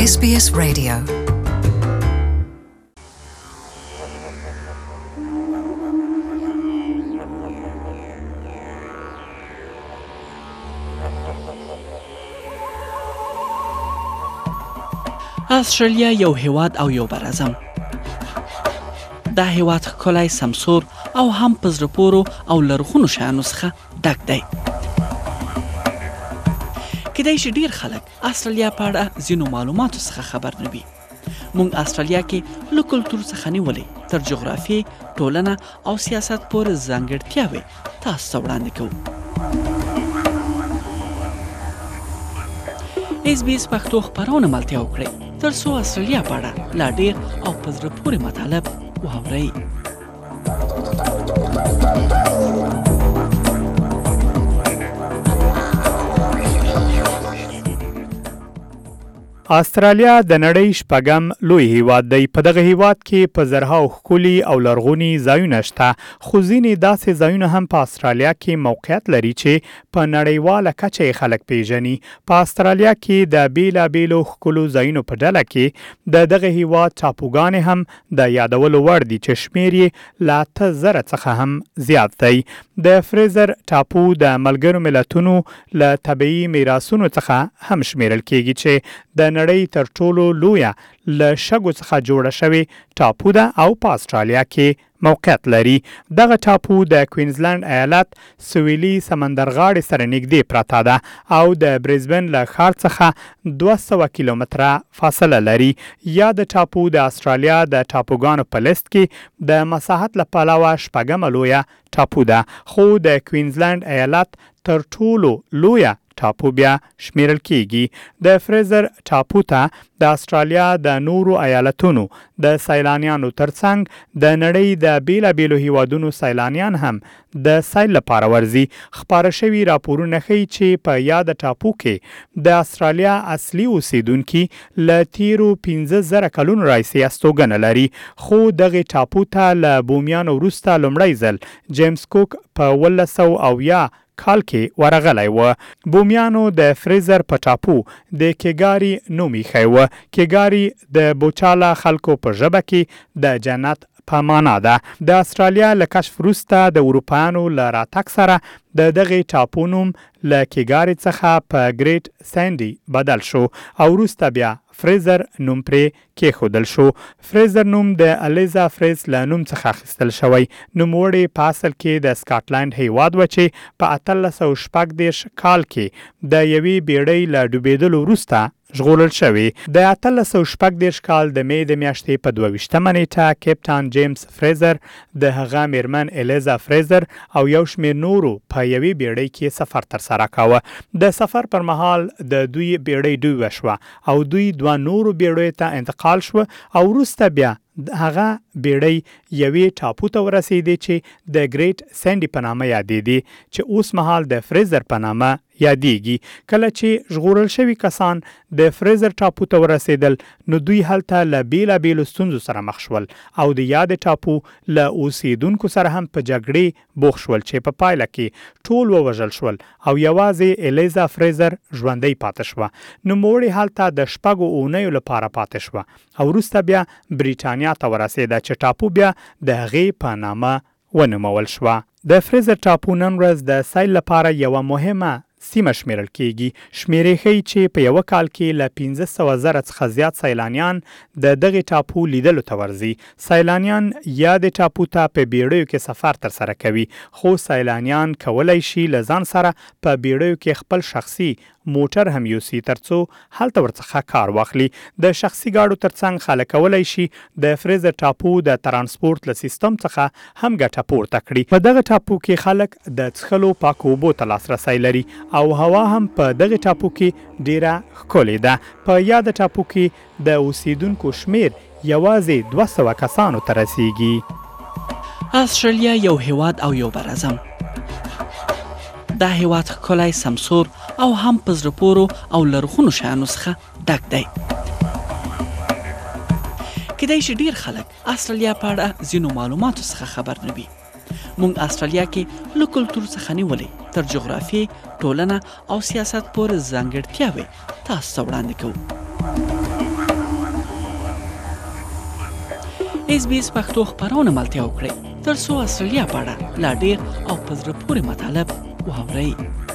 SBS Radio. استرالیا یو هیواد او یو براعظم. دا هیواد ښکلی، سمسور او هم په زړه پورو او لرغونو شیانو څخه ډک دی. کیدای شي ډیر خلک استرالیا په اړه ځینو معلوماتو څخه خبر نه وي. موږ استرالیا کې له کلتور څخه نیولې تر جغرافیې، ټولنه او سیاست پورې ځانګړتیاوې تاسو ته وړاندې کوو. SBS پښتو خپرونه ملتیا وکړئ تر څو استرالیا په اړه لا ډیر او په زړه پورې مطالب واورئ. استرالیا د نړۍ شپږم لوی هیواد دی. په دغه هیواد کې په زرهاو ښکلي او لرغوني ځایونه شته، خو ځینې داسې ځایونه هم په استرالیا کې موقعیت لري چې په نړیواله کچه یې خلک پیژني. په استرالیا کې د بیلابیلو ښکلو ځایونو په ډله کې د دغه هیواد ټاپوګانې هم د یادولو وړ دي چې شمیر یې له 8,000 څخه هم زیات دی. د فریزر ټاپو د ملګرو ملتونو له طبیعي میراثونو څخه هم شمیرل کېږي چې د نړۍ تر ټولو لویه له شګو څخه جوړه شوې ټاپو ده او په استرالیا کې موقعیت لري. دغه ټاپو د کوینزلند ایالت سویلي سمندرغاړې سره نږدې پرته ده او د بریزبن له ښار څخه 200 کیلومتره فاصله لري. یا د ټاپو د استرالیا د ټاپوګانو په لیست کې د مساحت له پلوه شپږمه لویه ټاپو ده، خو د کوینزلند ایالت تر ټولو لویه ټاپو بیا شمیرل کېږي. د فریزر ټاپو ته د استرالیا د نورو ایالتونو د سیلانیانو ترڅنګ د نړۍ د بیلابیلو هیوادونو سیلانیان هم د سیل لپاره ورځي. خپاره شوي راپورونه ښیي چې په یاد ټاپو کې د استرالیا اصلي اوسیدونکي له تیرو 15,000 کلونو راهیسې استوګنه لري، خو دغه ټاپو ته له بومیانو وروسته لومړی ځل جیمز کوک په 1900 کال کې ورغلی و. بومیانو د فریزر په ټاپو د کیګاري نوم ایښی و. کیګاري د بوچالا خلکو په ژبه کې د جنت په معنا ده. د استرالیا له کشف وروسته د اروپایانو له راتګ سره د دغه ټاپو نوم له کیګاري څخه په ګریټ سینډي بدل شو او وروسته بیا فریزر نوم پرې کېښودل شو. فریزر نوم د الیزا فریز له نوم څخه اخیستل شوی. نوموړی په اصل کې د سکاټلند هیواد و چې په 1840 کال کې د یوې بیړۍ له ډوبېدلو وروسته ژغورل شوی. د 1840 کال د می د میاشتې په 22 نیټه کیپټان جیمز فریزر د هغه میرمن الیزا فریزر او یو شمېر نورو په یوې بیړۍ کې سفر ترسره کاوه. د سفر پر مهال د دوی بیړۍ ډوبه شوه او دوی 2 نورو بیړیو ته انتقال شو او وروسته بیا هغه بیړۍ یوې ټاپو ته ورسېدې چې د ګریټ سینډي په نامه یادېدې چې اوس مهال د فریزر په نامه یادېږي. کله چې ژغورل شوي کسان د فریزر ټاپو ته ورسېدل نو دوی هلته له بیلابیلو ستونزو سره مخ شول او د یادې ټاپو له اوسیدونکو سره هم په جګړې بوخت شول چې په پایله کې ټول ووژل شول او یوازې الیزا فریزر ژوندۍ پاتې شوه. نوموړې هلته د 6 اونیو لپاره پاتې شوه او وروسته بیا بریټانیا ته ورسېده چې ټاپو بیا د هغې په نامه ونومول شوه. د فریزر ټاپو نن ورځ د سیل لپاره یوه مهمه سیمه شمیرل کېږي. شمیرې ښیي چې په یوه کال کې له 15,000 څخه زیات سیلانیان د دغې ټاپو لیدلو ته ورځي. سیلانیان یا د ټاپو ته په بیړیو کې سفر ترسره کوي، خو سیلانیان کولی شي له ځان سره په بیړیو کې خپل شخصي موټر هم یوسي ترڅو هلته ورڅخه کار واخلي. د شخصي ګاډو ترڅنګ خلک کولی شي د فریزر ټاپو د ترانسپورت له سیستم څخه هم ګټه پورته کړي. په دغه ټاپو کې خلک د څښلو پاکو اوبو ته لاسرسی لري او هوا هم په دغه ټاپو کې ډیره ښکلې ده. په یاد ټاپو کې د اوسیدونکو شمیر یوازې 200 کسانو ته رسیږي. استرالیا یو هیواد او یو براعظم. دا هیواد ښکلی، سمسور او هم په زړه پورو او لرغونو شیانو څخه ډک دی. کیدای شي ډیر خلک استرالیا په اړه ځینو معلوماتو څخه خبر نه وي. موږ استرالیا کې له کلتور څخه نیولې تر جغرافیې، ټولنه او سیاست پورې ځانګړتیاوې تاسو ته وړاندې کوو. SBS پښتو خبرونه ملتیا وکړئ ترڅو استرالیا په اړه لا ډیر او په زړه پورې مطالب واورئ.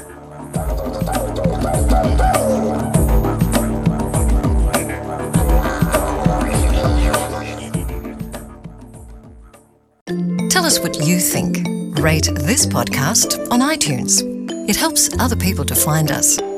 Tell us what you think. Rate this podcast on iTunes. It helps other people to find us.